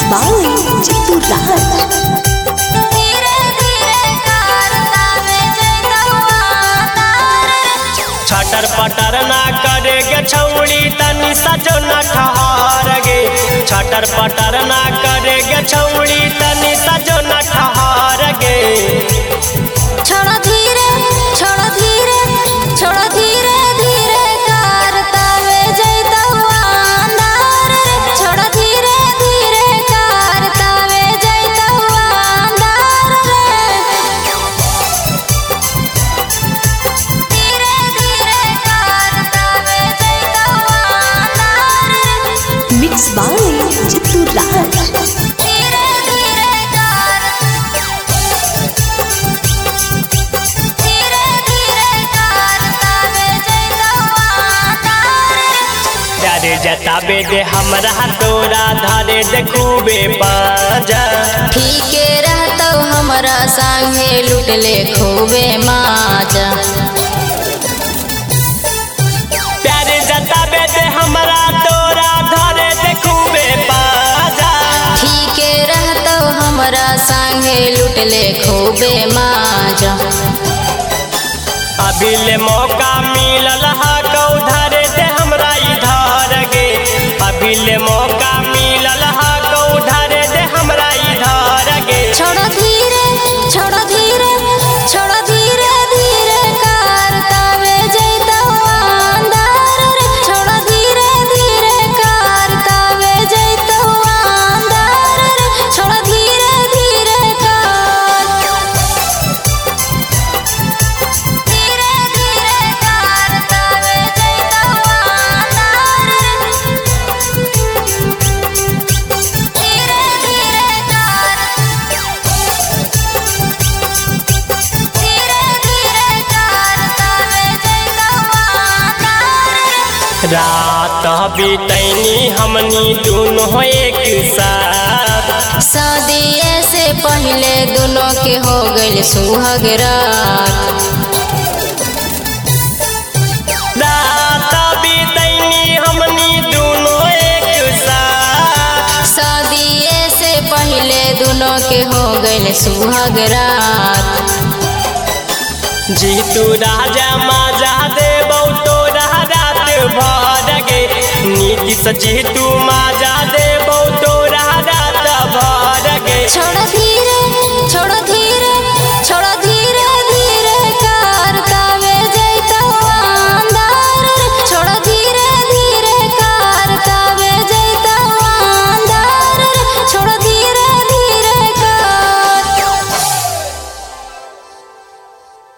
बाई जितू राज। छटर पटर ना करेगे छौड़ी तनी सजो न ठहर गे। छटर पटर ना करेगे छौड़ी तनी सजो न ठहर गे। छोड़ो धीरे छोड़ो धीरे छोड़ो धीरे धीरे करतावे जैतो अंधार रे। छोड़ो धीरे धीरे करतावे जैतो अंधार रे। धीरे धीरे करतावे जैतो अंधार रे। मिक्स बाई जितू राज। जताबे दे हमरा तोरा धरे दे खूबे पाजा। ठीके रहतो हमरा संगे लुटले खूबे माजा। प्यारे जताबे दे हमरा तोरा धरे दे खूबे पाजा। ठीके रहतो हमरा संगे लुटले खूबे माजा। अभी ले मौका मिलल हा कौ धरे दे हमरा इधर गे। अभी ले मौका मिलल हा कौ धरे दे हमरा इधर गे। छोड़ो धीरे छोड़ो धीरे छोड़ो धीरे धीरे करतावे जैतो अंधार रे। छोड़ो धीरे धीरे करतावे जैतो अंधार रे। छोड़ो धीरे धीरे कर धीरे धीरे करतावे जैतो अंधार रे। धीरे धीरे कर धीरे धीरे करतावे जैतो अंधार रे। रात बीतैनी हमनी दोनों एक साथ। शादीए से पहले दोनों के हो गइल सुहाग रात। रात बीतैनी हमनी दोनों एक साथ। शादीए से पहले दोनों के हो गइल सुहाग रात। जीतू राजा माजा देबौ तोरा रात भर गे। नीतीश जीतू माजा देबौ तोरा रात भर गे। छोड़